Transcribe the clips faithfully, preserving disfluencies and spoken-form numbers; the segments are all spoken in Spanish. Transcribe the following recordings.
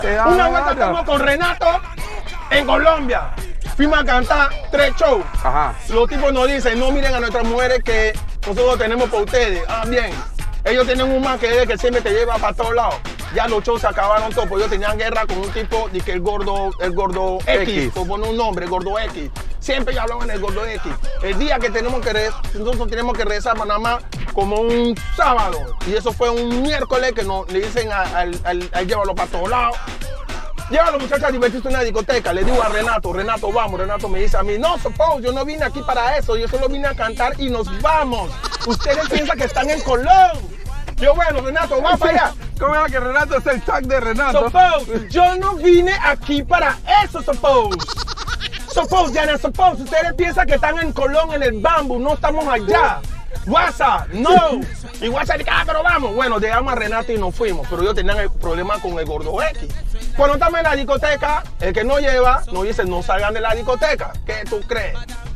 Una vez estamos con Renato en Colombia. Fuimos a cantar tres shows. Ajá. Los tipos nos dicen, no miren a nuestras mujeres que nosotros tenemos para ustedes. Ah, bien. Ellos tienen un man que, que siempre te lleva para todos lados. Ya los shows se acabaron todos, porque ellos tenían guerra con un tipo de que el gordo, el gordo X, X. por poner un nombre, el gordo X. Siempre ya hablaban del gordo X. El día que tenemos que regresar, nosotros tenemos que regresar a Panamá como un sábado. Y eso fue un miércoles que nos, le dicen al, al, al llévalo para todos lados. Llévalo, muchachos, a divertirse en una discoteca. Le digo a Renato, Renato, vamos. Renato me dice a mí, no, suppose, yo no vine aquí para eso. Yo solo vine a cantar y nos vamos. Ustedes piensan que están en Colón. Yo, bueno, Renato, va para allá. ¿Cómo era que Renato es el tag de Renato? Suppose, yo no vine aquí para eso, suppose. Suppose, Diana, suppose. Ustedes piensan que están en Colón, en el Bambú. No estamos allá. WhatsApp, no. Y WhatsApp dice, ah, pero vamos. Bueno, llegamos a Renato y nos fuimos. Pero ellos tenían el problema con el gordo X. Cuando estamos en la discoteca, el que no lleva, nos dice, no salgan de la discoteca. ¿Qué tú crees?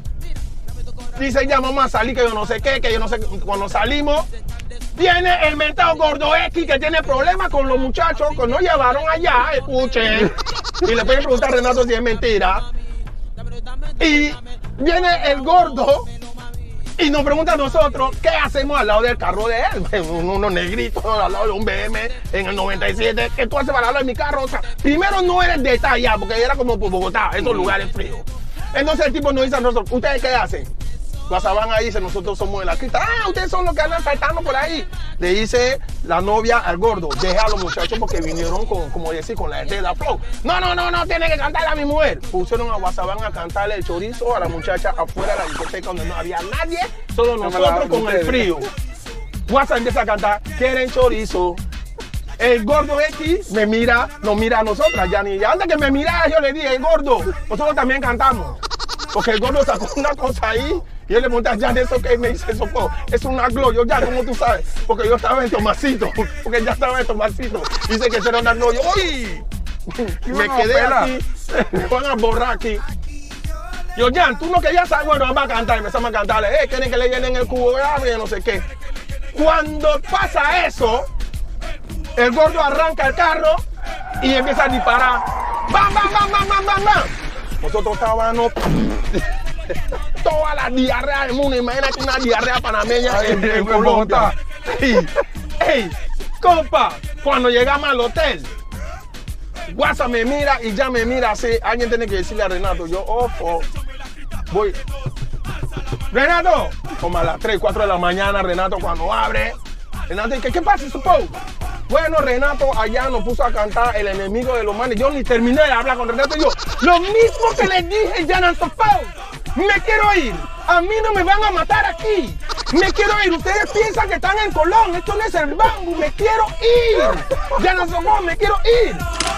Dice, ya vamos a salir, que yo no sé qué, que yo no sé. Cuando salimos, viene el mentado gordo X que tiene problemas con los muchachos que nos llevaron allá, escuchen. Y le pueden preguntar a Renato si es mentira. Y viene el gordo y nos pregunta a nosotros qué hacemos al lado del carro de él. Unos negritos al lado de un B M en el noventa y siete. ¿Qué tú haces para hablar de mi carro? O sea, primero no eres de allá, porque era como por Bogotá, esos lugares fríos. Entonces el tipo nos dice a nosotros, ¿ustedes qué hacen? Pasaban ahí, dice, nosotros somos de la crista. Ah, ustedes son los que andan saltando por ahí. Le dice la novia al gordo, deja a los muchachos porque vinieron con, como decir, con la de la flow. No, no, no, no, tiene que cantarle a mi mujer. Pusieron a Guasabán a cantarle el chorizo a la muchacha afuera de la discoteca donde no había nadie, solo nosotros con el frío. Guasa empieza a cantar, quieren chorizo. El gordo X me mira, nos mira a nosotras, ya ni antes que me mirara yo le dije, gordo, nosotros también cantamos. Porque el gordo sacó una cosa ahí y yo le pregunté, ya de eso que me dice eso, po, es una glow. Yo, ya, ¿cómo tú sabes? Porque yo estaba en Tomasito, porque ya estaba en Tomasito. Dice que eso era una glow. Yo, ¡uy! Me quedé aquí, me van a borrar aquí. Yo, Jan, tú no querías saber, bueno, vamos a cantar, empezamos a cantarle, eh, quieren que le llenen el cubo de agua y no sé qué. Cuando pasa eso, el gordo arranca el carro y empieza a disparar. ¡Bam, bam, bam, bam, bam, bam, bam! Nosotros estábamos toda la diarrea del mundo. Imagínate una diarrea panameña en, en, en Colombia. Ey, ey, compa, cuando llegamos al hotel, Guasa me mira y ya me mira así. Alguien tiene que decirle a Renato, yo, ojo, voy. Renato, como a las tres, cuatro de la mañana, Renato cuando abre. Renato dice, ¿qué pasa, suppose? Bueno, Renato allá nos puso a cantar El enemigo de los manes. Yo ni terminé de hablar con Renato y yo, lo mismo que les dije ya en suppose. Me quiero ir. A mí no me van a matar aquí. Me quiero ir. Ustedes piensan que están en Colón. Esto no es el Bambú. Me quiero ir. Ya no suppose, me quiero ir.